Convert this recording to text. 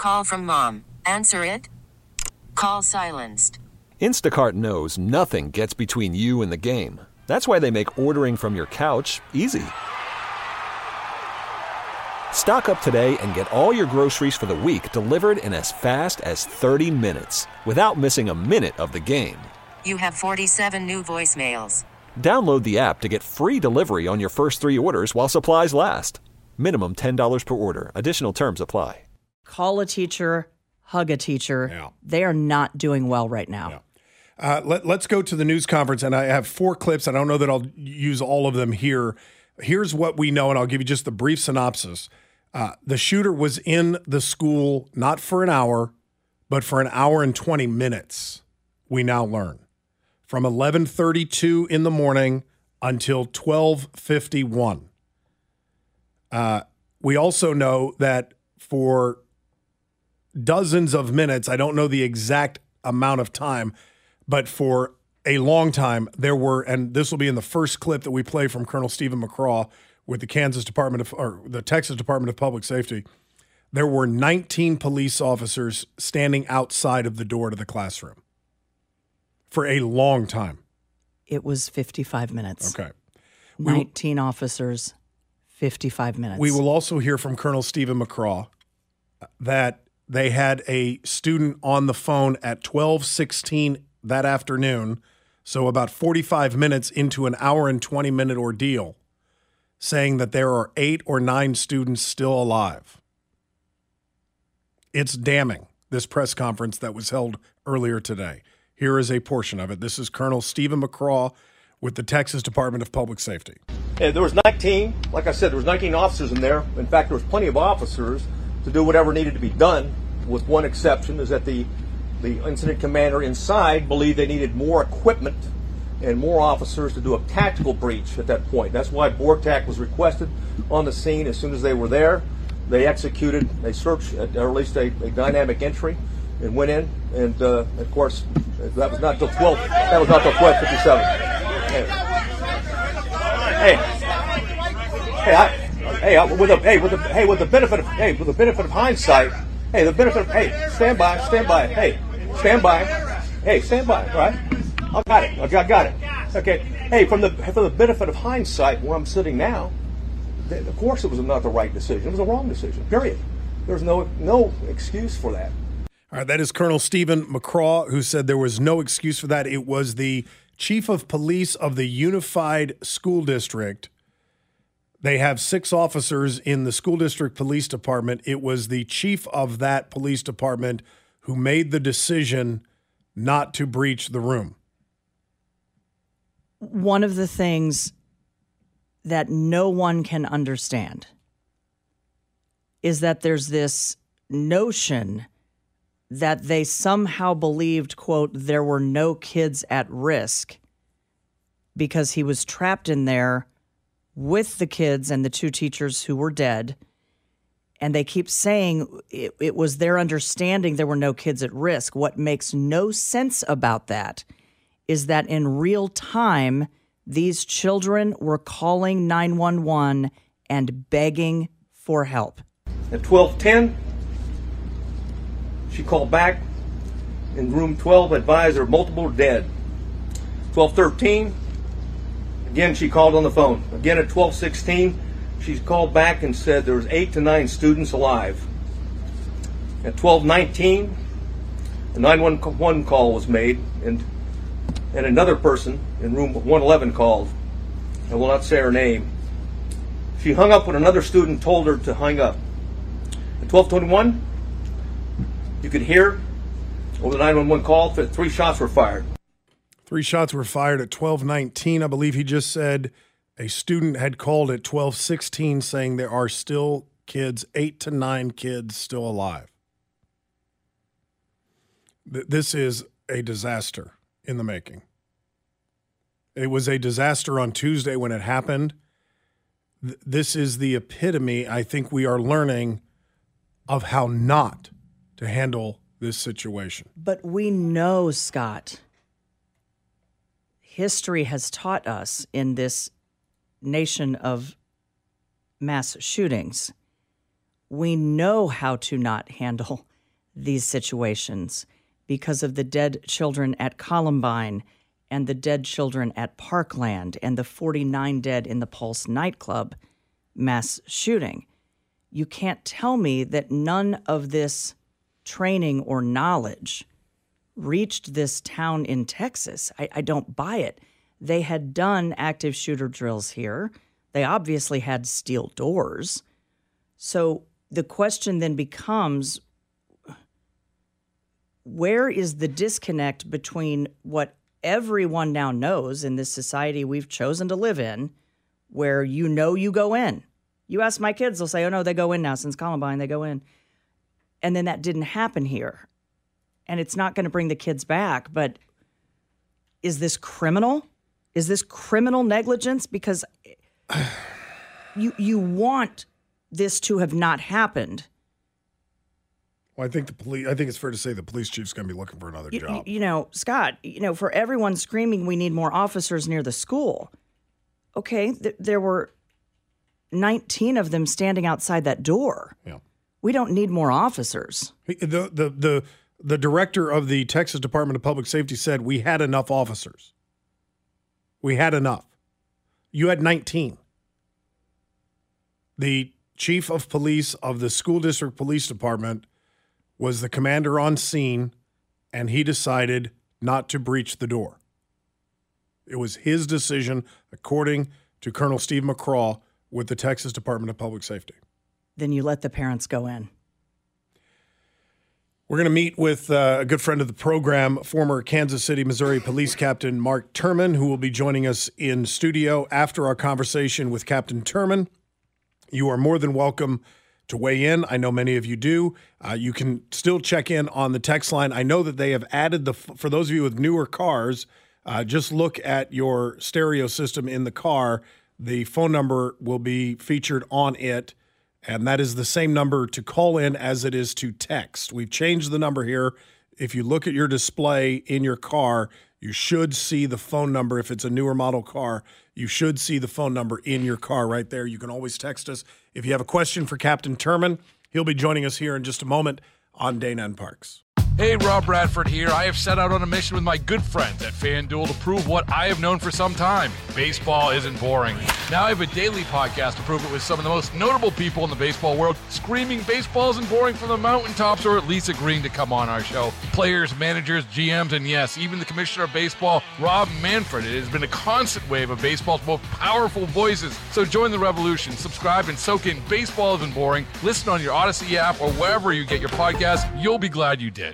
Call from mom. Answer it. Call silenced. Instacart knows nothing gets between you and the game. That's why they make ordering from your couch easy. Stock up today and get all your groceries for the week delivered in as fast as 30 minutes without missing a minute of the game. You have 47 new voicemails. Download the app to get free delivery on your first 3 orders while supplies last. Minimum $10 per order. Additional terms apply. Call a teacher, hug a teacher. Yeah. They are not doing well right now. Yeah. Let's go to the news conference, and I have 4 clips. I don't know that I'll use all of them here. Here's what we know, and I'll give you just the brief synopsis. The shooter was in the school not for an hour, but for an hour and 20 minutes, we now learn. From 11:32 in the morning until 12:51. We also know that for dozens of minutes, I don't know the exact amount of time, but for a long time, there were, and this will be in the first clip that we play from Colonel Stephen McCraw with the the Texas Department of Public Safety, there were 19 police officers standing outside of the door to the classroom for a long time. It was 55 minutes. Okay. 19 officers, 55 minutes. We will also hear from Colonel Stephen McCraw that they had a student on the phone at 12:16 that afternoon, so about 45 minutes into an hour and 20-minute ordeal, saying that there are 8 or 9 students still alive. It's damning, this press conference that was held earlier today. Here is a portion of it. This is Colonel Stephen McCraw with the Texas Department of Public Safety. There was 19, like I said, there was 19 officers in there. In fact, there was plenty of officers to do whatever needed to be done, with one exception, is that the incident commander inside believed they needed more equipment and more officers to do a tactical breach at that point. That's why BORTAC was requested on the scene. As soon as they were there, they executed a search, or at least a dynamic entry, and went in. And of course, that was not till 12. That was not till 12:57. With the benefit of hindsight, stand by, stand by, right? I got it. Okay. Hey, for the benefit of hindsight, where I'm sitting now, of course it was not the right decision. It was a wrong decision. Period. There's no excuse for that. All right, that is Colonel Stephen McCraw, who said there was no excuse for that. It was the chief of police of the Unified School District. They have 6 officers in the school district police department. It was the chief of that police department who made the decision not to breach the room. One of the things that no one can understand is that there's this notion that they somehow believed, quote, there were no kids at risk because he was trapped in there with the kids and the 2 teachers who were dead. And they keep saying it was their understanding there were no kids at risk. What makes no sense about that is that in real time, these children were calling 911 and begging for help. At 12:10, she called back in room 12, advised her multiple dead. 12:13, again she called on the phone. Again at 12:16, she called back and said there was 8 to 9 students alive. At 12:19, a 911 call was made, and another person in room 111 called. I will not say her name. She hung up when another student told her to hang up. At 12:21, you could hear over the 911 call that 3 shots were fired. 3 shots were fired at 12:19. I believe he just said a student had called at 12:16 saying there are still kids, 8 to 9 kids still alive. This is a disaster in the making. It was a disaster on Tuesday when it happened. This is the epitome, I think we are learning, of how not to handle this situation. But we know, Scott, history has taught us in this nation of mass shootings, we know how to not handle these situations because of the dead children at Columbine and the dead children at Parkland and the 49 dead in the Pulse nightclub mass shooting. You can't tell me that none of this training or knowledge reached this town in Texas. I don't buy it. They had done active shooter drills here. They obviously had steel doors. So the question then becomes, where is the disconnect between what everyone now knows in this society we've chosen to live in, where you go in? You ask my kids, they'll say, oh, no, they go in now. Since Columbine, they go in. And then that didn't happen here. And it's not going to bring the kids back. But is this criminal? Is this criminal negligence? Because you want this to have not happened. Well, I think it's fair to say the police chief's going to be looking for another job. Scott, for everyone screaming we need more officers near the school. Okay, there were 19 of them standing outside that door. Yeah. We don't need more officers. The director of the Texas Department of Public Safety said we had enough officers. We had enough. You had 19. The chief of police of the school district police department was the commander on scene, and he decided not to breach the door. It was his decision, according to Colonel Steve McCraw with the Texas Department of Public Safety. Then you let the parents go in. We're going to meet with a good friend of the program, former Kansas City, Missouri Police Captain Mark Turman, who will be joining us in studio after our conversation with Captain Turman. You are more than welcome to weigh in. I know many of you do. You can still check in on the text line. I know that they have added for those of you with newer cars, just look at your stereo system in the car. The phone number will be featured on it. And that is the same number to call in as it is to text. We've changed the number here. If you look at your display in your car, you should see the phone number. If it's a newer model car, you should see the phone number in your car right there. You can always text us. If you have a question for Captain Turman, he'll be joining us here in just a moment on Dana and Parks. Hey, Rob Bradford here. I have set out on a mission with my good friends at FanDuel to prove what I have known for some time. Baseball isn't boring. Now I have a daily podcast to prove it with some of the most notable people in the baseball world, screaming baseball isn't boring from the mountaintops, or at least agreeing to come on our show. Players, managers, GMs, and yes, even the commissioner of baseball, Rob Manfred. It has been a constant wave of baseball's most powerful voices. So join the revolution. Subscribe and soak in Baseball Isn't Boring. Listen on your Odyssey app or wherever you get your podcasts. You'll be glad you did.